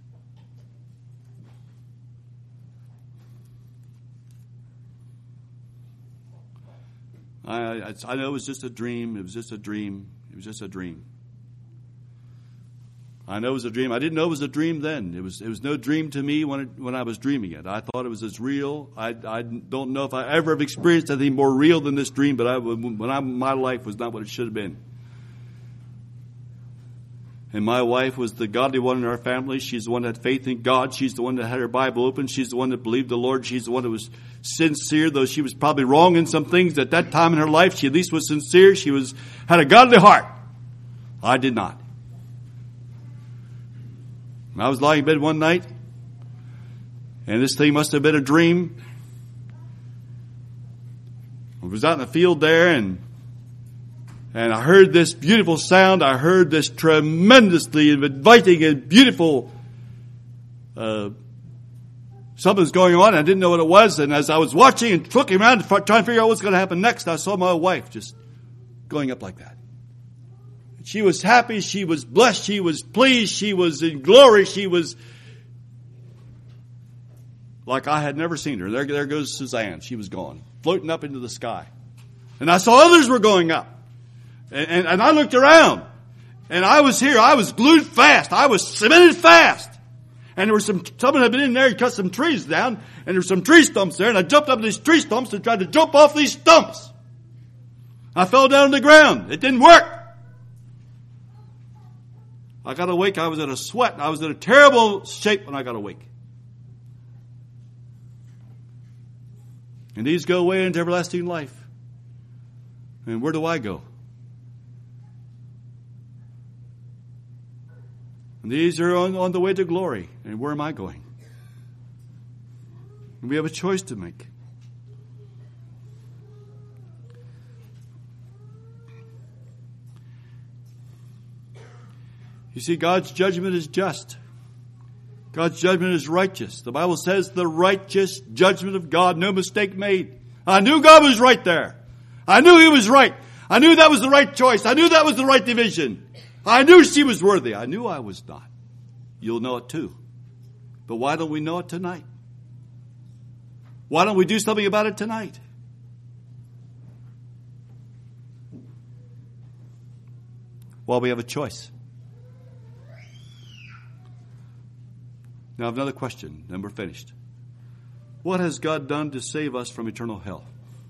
I, I, I know it was just a dream. It was just a dream. It was just a dream. I know it was a dream. I didn't know it was a dream then. It was it was no dream to me when it, when I was dreaming it. I thought it was as real. I, I don't know if I ever have experienced anything more real than this dream, but I, when I, my life was not what it should have been. And my wife was the godly one in our family. She's the one that had faith in God. She's the one that had her Bible open. She's the one that believed the Lord. She's the one that was sincere, though she was probably wrong in some things at that time in her life. She at least was sincere. She was had a godly heart. I did not. I was lying in bed one night, and this thing must have been a dream. I was out in the field there, and and I heard this beautiful sound. I heard this tremendously inviting and beautiful uh, something's going on. I didn't know what it was, and as I was watching and looking around trying to figure out what's going to happen next, I saw my wife just going up like that. She was happy. She was blessed. She was pleased. She was in glory. She was like I had never seen her. There, there goes Suzanne. She was gone, floating up into the sky. And I saw others were going up. And, and, and I looked around. And I was here. I was glued fast. I was cemented fast. And there was some, someone had been in there and cut some trees down. And there were some tree stumps there. And I jumped up these tree stumps and tried to jump off these stumps. I fell down on the ground. It didn't work. I got awake. I was in a sweat. I was in a terrible shape when I got awake. And these go away into everlasting life. And where do I go? And these are on, on the way to glory. And where am I going? And we have a choice to make. You see, God's judgment is just. God's judgment is righteous. The Bible says the righteous judgment of God, no mistake made. I knew God was right there. I knew He was right. I knew that was the right choice. I knew that was the right division. I knew she was worthy. I knew I was not. You'll know it too. But why don't we know it tonight? Why don't we do something about it tonight? Well, we have a choice. Now, I have another question, then we're finished. What has God done to save us from eternal hell?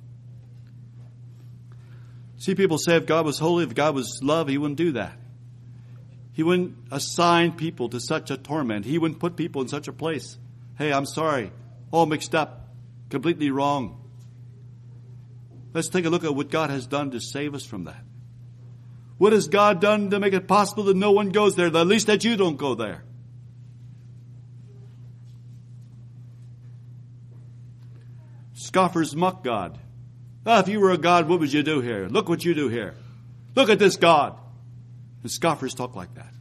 See, people say if God was holy, if God was love, He wouldn't do that. He wouldn't assign people to such a torment. He wouldn't put people in such a place. Hey, I'm sorry. All mixed up. Completely wrong. Let's take a look at what God has done to save us from that. What has God done to make it possible that no one goes there, at least that you don't go there? Scoffers mock God. Oh, if you were a God, what would you do here? Look what you do here. Look at this God. And scoffers talk like that.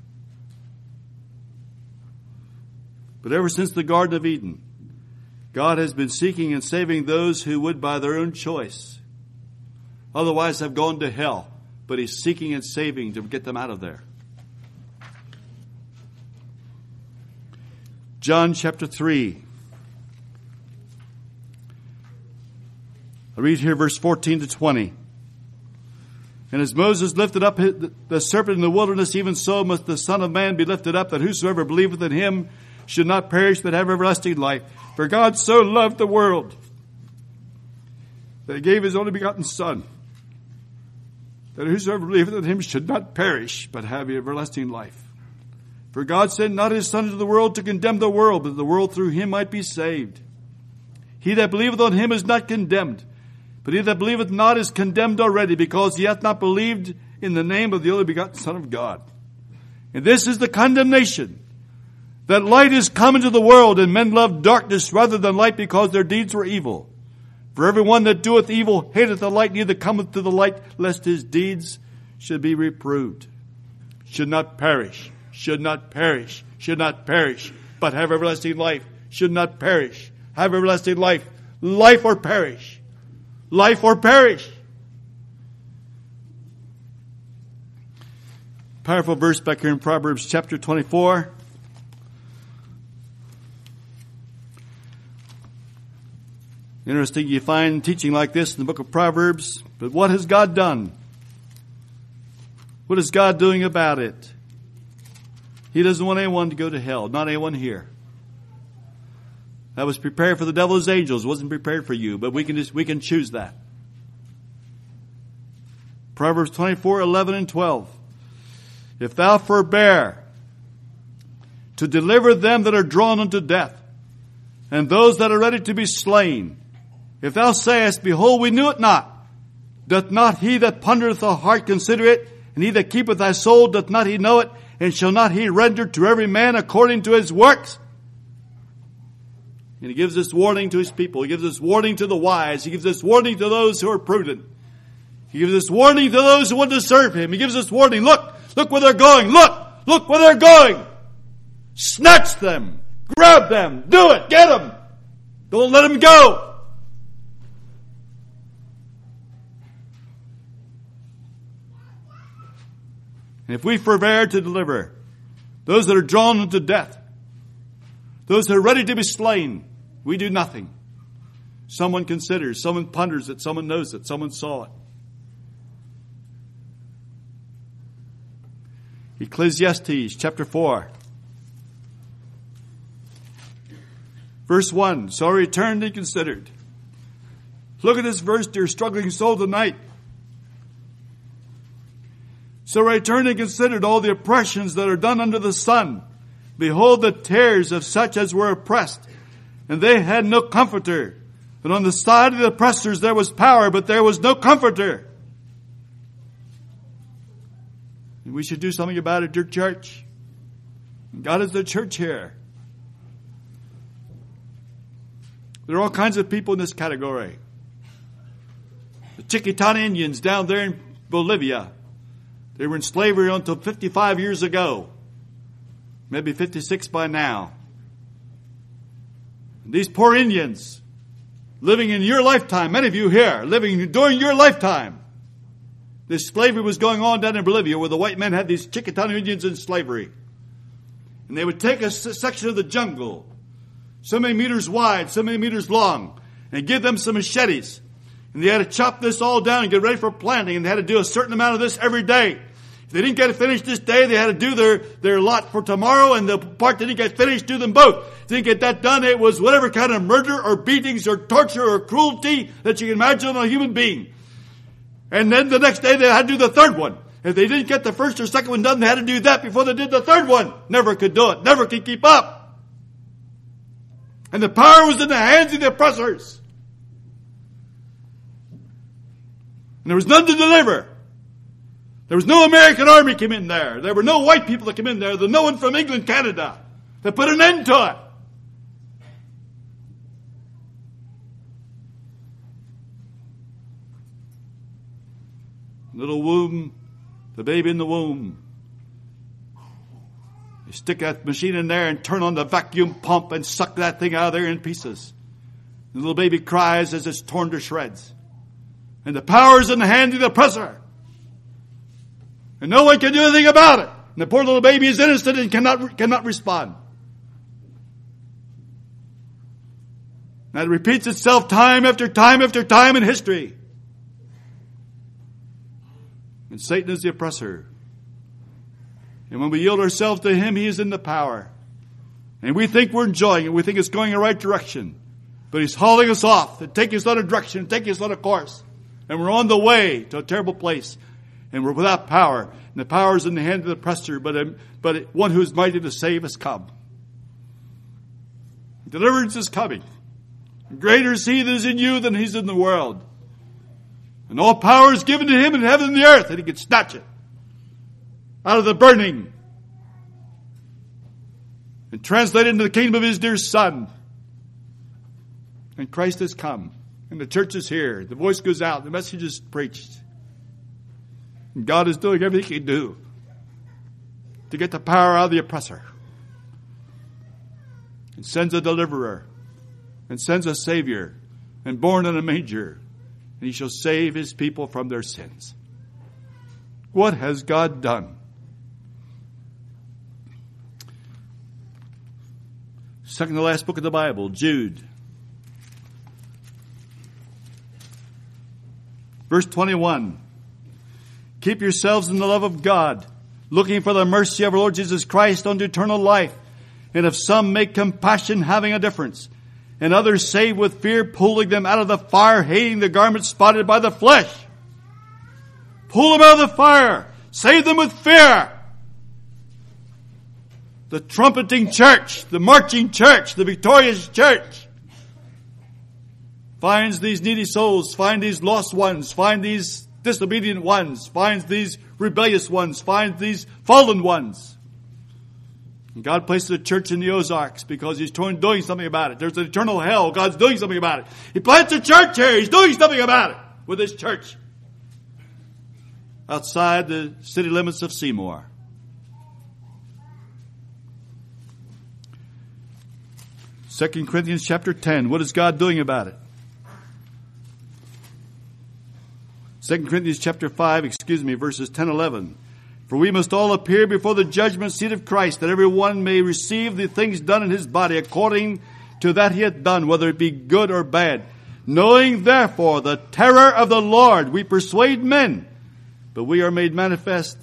But ever since the Garden of Eden, God has been seeking and saving those who would by their own choice otherwise have gone to hell. But He's seeking and saving to get them out of there. John chapter three. I read here verse fourteen to twenty. And as Moses lifted up the serpent in the wilderness, even so must the Son of Man be lifted up, that whosoever believeth in Him should not perish but have everlasting life. For God so loved the world that He gave His only begotten Son, that whosoever believeth in Him should not perish but have everlasting life. For God sent not his Son into the world to condemn the world, but that the world through him might be saved. He that believeth on him is not condemned, but he that believeth not is condemned already, because he hath not believed in the name of the only begotten Son of God. And this is the condemnation, that light is come into the world, and men love darkness rather than light, because their deeds were evil. For every one that doeth evil hateth the light, neither cometh to the light, lest his deeds should be reproved. Should not perish, should not perish, should not perish, but have everlasting life. Should not perish, have everlasting life. Life or perish. Life or perish. Powerful verse back here in Proverbs chapter twenty-four. Interesting, you find teaching like this in the book of Proverbs. But what has God done? What is God doing about it? He doesn't want anyone to go to hell. Not anyone here. That was prepared for the devil's angels. It wasn't prepared for you. But we can just, we can choose that. Proverbs twenty-four, eleven and twelve. If thou forbear to deliver them that are drawn unto death, and those that are ready to be slain, if thou sayest, behold, we knew it not, doth not he that pondereth the heart consider it? And he that keepeth thy soul, doth not he know it? And shall not he render to every man according to his works? And he gives this warning to his people. He gives this warning to the wise. He gives this warning to those who are prudent. He gives this warning to those who want to serve him. He gives this warning. Look, look where they're going. Look, look where they're going. Snatch them. Grab them. Do it. Get them. Don't let them go. And if we forbear to deliver those that are drawn unto death, those that are ready to be slain, we do nothing. Someone considers, someone ponders it, someone knows it, someone saw it. Ecclesiastes chapter four. Verse one, so I returned and considered. Look at this verse, dear struggling soul, tonight. So I turned and considered all the oppressions that are done under the sun. Behold the tears of such as were oppressed, and they had no comforter. And on the side of the oppressors there was power, but there was no comforter. And we should do something about it, dear church. God is the church here. There are all kinds of people in this category. The Chiquitana Indians down there in Bolivia. They were in slavery until fifty-five years ago. Maybe fifty-six by now. And these poor Indians, living in your lifetime, many of you here, living during your lifetime. This slavery was going on down in Bolivia where the white men had these Chiquitana Indians in slavery. And they would take a section of the jungle, so many meters wide, so many meters long, and give them some machetes. And they had to chop this all down and get ready for planting. And they had to do a certain amount of this every day. If they didn't get it finished this day, they had to do their, their lot for tomorrow. And the part that didn't get finished, do them both. If they didn't get that done, it was whatever kind of murder or beatings or torture or cruelty that you can imagine on a human being. And then the next day they had to do the third one. If they didn't get the first or second one done, they had to do that before they did the third one. Never could do it. Never could keep up. And the power was in the hands of the oppressors. And there was none to deliver. There was no American army came in there. There were no white people that came in there. There was no one from England, Canada that put an end to it. Little womb, the baby in the womb. You stick that machine in there and turn on the vacuum pump and suck that thing out of there in pieces. The little baby cries as it's torn to shreds. And the power is in the hand of the oppressor. And no one can do anything about it. And the poor little baby is innocent and cannot, cannot respond. That repeats itself time after time after time in history. And Satan is the oppressor. And when we yield ourselves to him, he is in the power. And we think we're enjoying it. We think it's going in the right direction. But he's hauling us off and taking us on a direction, taking us on a course. And we're on the way to a terrible place. And we're without power. and the power is in the hand of the oppressor, but, um, but one who is mighty to save has come. Deliverance is coming. Greater is he that is in you than he's in the world. And all power is given to him in heaven and the earth, and he can snatch it out of the burning and translate it into the kingdom of his dear Son. And Christ has come, and the church is here. The voice goes out, the message is preached. And God is doing everything he can do to get the power out of the oppressor. And sends a deliverer, and sends a Savior, and born in a manger, and he shall save his people from their sins. What has God done? Second to last book of the Bible, Jude. Verse twenty-one. Keep yourselves in the love of God, looking for the mercy of our Lord Jesus Christ unto eternal life. And if some make compassion, having a difference, and others save with fear, pulling them out of the fire, hating the garment spotted by the flesh. Pull them out of the fire. Save them with fear. The trumpeting church, the marching church, the victorious church finds these needy souls, find these lost ones, find these disobedient ones, finds these rebellious ones, finds these fallen ones. And God places a church in the Ozarks because he's doing something about it. There's an eternal hell. God's doing something about it. He plants a church here. He's doing something about it with his church outside the city limits of Seymour. Second Corinthians chapter ten. What is God doing about it? Second Corinthians chapter five, excuse me, verses ten, eleven. For we must all appear before the judgment seat of Christ, that every one may receive the things done in his body according to that he hath done, whether it be good or bad. Knowing therefore the terror of the Lord, we persuade men, but we are made manifest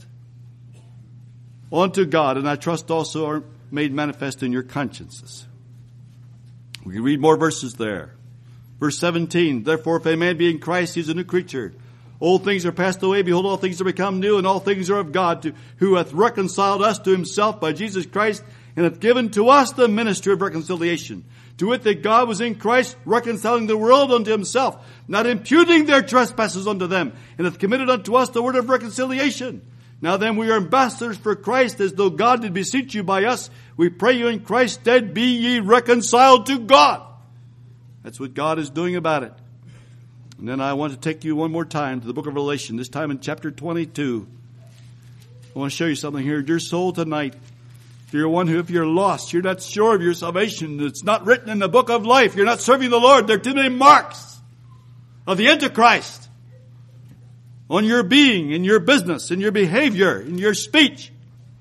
unto God, and I trust also are made manifest in your consciences. We can read more verses there. Verse seventeen, therefore if a man be in Christ, he is a new creature. Old things are passed away, behold, all things are become new, and all things are of God, to, who hath reconciled us to himself by Jesus Christ, and hath given to us the ministry of reconciliation. To wit, that God was in Christ, reconciling the world unto himself, not imputing their trespasses unto them, and hath committed unto us the word of reconciliation. Now then, we are ambassadors for Christ, as though God did beseech you by us. We pray you in Christ's stead, be ye reconciled to God. That's what God is doing about it. And then I want to take you one more time to the book of Revelation, this time in chapter twenty-two. I want to show you something here. Your soul tonight, if you're one who, if you're lost, you're not sure of your salvation, it's not written in the book of life, you're not serving the Lord, there are too many marks of the Antichrist on your being, in your business, in your behavior, in your speech.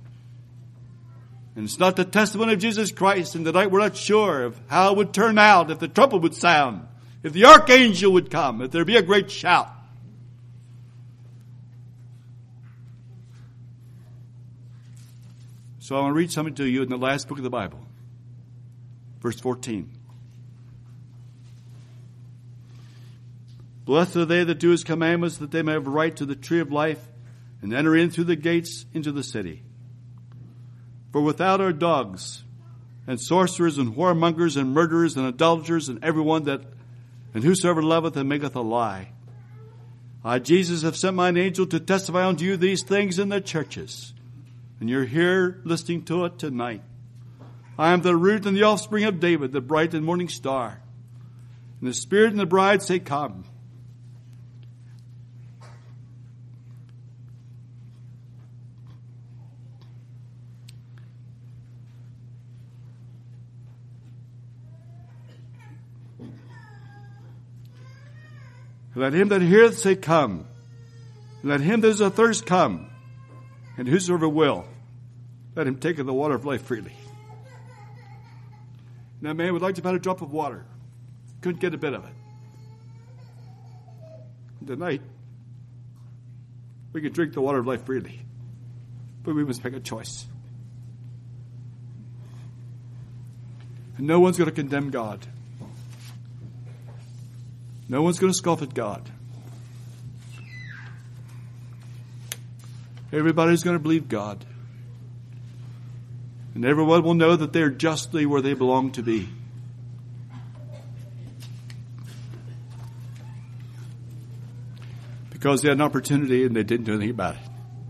And it's not the testimony of Jesus Christ. And tonight we're not sure of how it would turn out, if the trumpet would sound, if the archangel would come, if there be a great shout. So I want to read something to you in the last book of the Bible. Verse fourteen. Blessed are they that do his commandments, that they may have right to the tree of life, and enter in through the gates into the city. For without are dogs, and sorcerers, and whoremongers, and murderers, and idolaters, and everyone that, and whosoever loveth and maketh a lie. I, Jesus, have sent mine angel to testify unto you these things in the churches. And you're here listening to it tonight. I am the root and the offspring of David, the bright and morning star. And the Spirit and the bride say, come. Let him that heareth say, come. Let him that is athirst come. And whosoever will, let him take of the water of life freely. Now, man would like to have a drop of water. Couldn't get a bit of it. Tonight, we can drink the water of life freely. But we must make a choice. And no one's going to condemn God. No one's going to scoff at God. Everybody's going to believe God. And everyone will know that they're justly where they belong to be. Because they had an opportunity and they didn't do anything about it.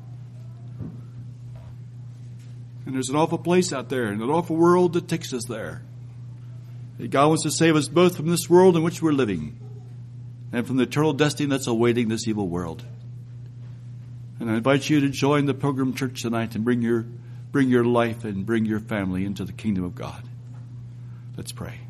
And there's an awful place out there, and an awful world that takes us there. God wants to save us both from this world in which we're living and from the eternal destiny that's awaiting this evil world. And I invite you to join the Pilgrim Church tonight and bring your, bring your life and bring your family into the kingdom of God. Let's pray.